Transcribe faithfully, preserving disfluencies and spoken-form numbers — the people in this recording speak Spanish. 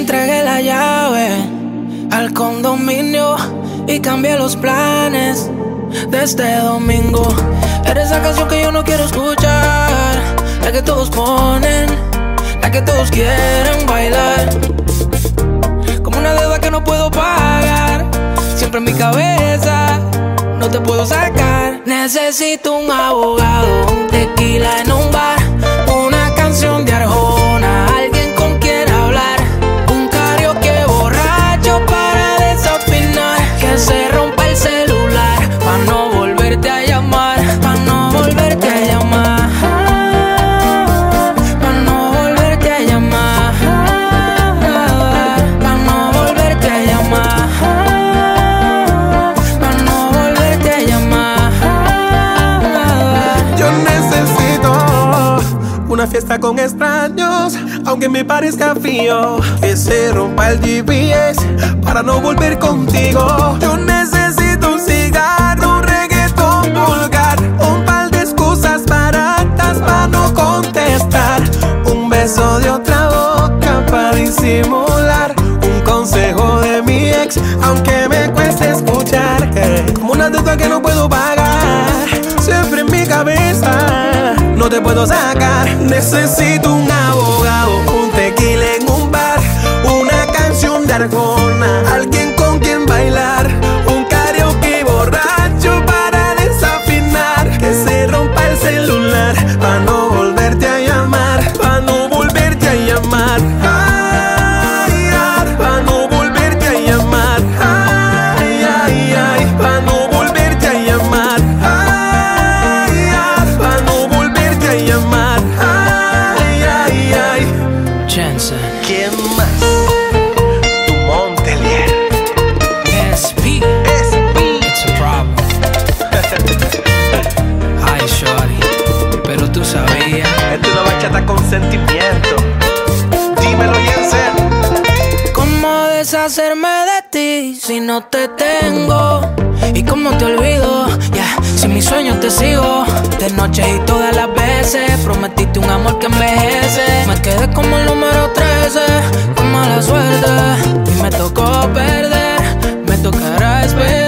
entregué la llave al condominio y cambié los planes de este domingo. Eres esa canción que yo no quiero escuchar, la que todos ponen, la que todos quieren bailar. Como una deuda que no puedo pagar, siempre en mi cabeza, no te puedo sacar. Necesito un abogado, un tequila en un bar, una canción de Arjona, alguien con quien hablar, un karaoke borracho para desafinar, que se rompa el celular pa' no volverte a llamar, pa' no volverte a llamar, pa' no volverte a llamar, pa' no volverte a llamar, pa' no volverte a llamar. Yo necesito una fiesta con extraños, aunque me parezca frío, que se rompa el G P S para no volver contigo. Yo necesito un cigarro, un reggaetón vulgar, un par de excusas baratas para no contestar, un beso de otra boca para disimular, un consejo de mi ex, aunque me cueste escuchar, eh, como una deuda que no puedo pagar, siempre en mi cabeza, no te puedo sacar. Necesito un abogado, un tequila en un bar, una canción de Arjona, alguien con quien bailar, un karaoke borracho para desafinar, que se rompa el celular pa' no volverte a llamar, pa' no volverte a llamar, ay, ay, pa' no volverte a llamar, ay, ay, ay, pa' no volverte a llamar, ay, ay, pa' no volverte a llamar, ay, ay, ay. Jensen, ¿Quién más? Tu Montelier. S P, S P. it's a problem. Ay, shorty, pero tú sabías. Esto es una bachata con sentimiento. Dímelo, Jensen. ¿Cómo deshacerme de ti si no te tengo? ¿Y cómo te olvido? Ya, yeah, si mis sueños te sigo, de noche y todas las veces. Prometiste un amor que envejece. Me quedé como el número trece, con mala suerte, y me tocó perder. Me tocará esperar.